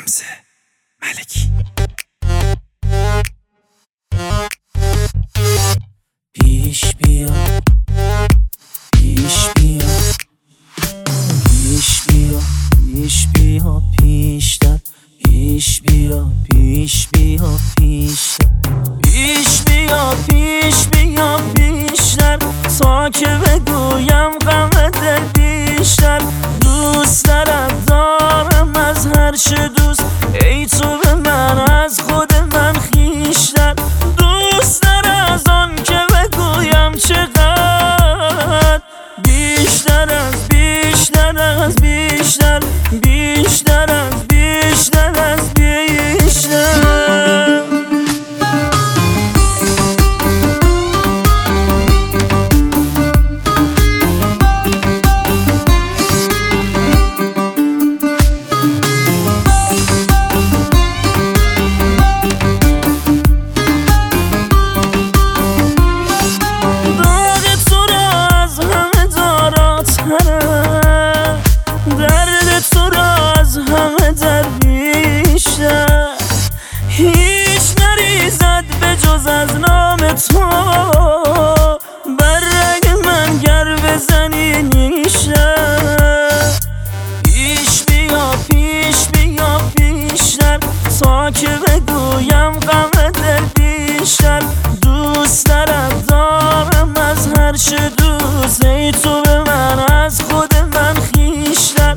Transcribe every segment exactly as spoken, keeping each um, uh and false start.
رمز ملکی. پیش بیا پیش بیا پیش بیا پیش بیا پیشتر پیش بیا پیش بیا پیشتر پیش بیا پیش بیا پیشتر تا که بگویم غم دل بیشتر. دوست دارم دارم از هر چه دوست، ای تو به من از خود من خویشتر. دوست دارم از آن که بگویم چقدر بیشتر از بیشتر از بیشتر بیشتر از بیشتر از بیشتر. درد تو را از همه در بیشتر هیچ نریزد به جز از نام تو. بر رگ من گر بزنی نیشتر. پیش بیا پیش بیا پیشتر تا که بگویم غم دل بیشتر. دوست دارم دارم از هر چه دوست، ای تو به من از خود من خویشتر.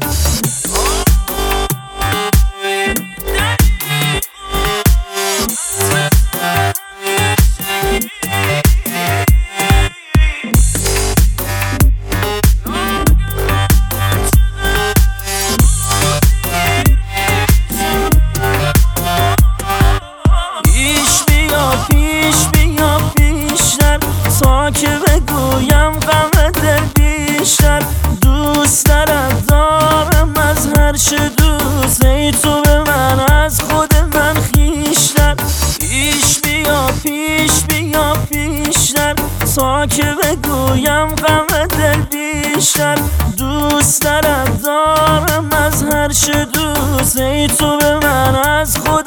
تا که بگویم غم دل بیشتر. دوست دارم دارم از هر چه دوست، ای تو به من از خود من خویشتر. پیش بیا پیش بیا پیشتر تا که بگویم غم دل بیشتر. دوست دارم دارم از هر چه دوست، ای تو به من از خود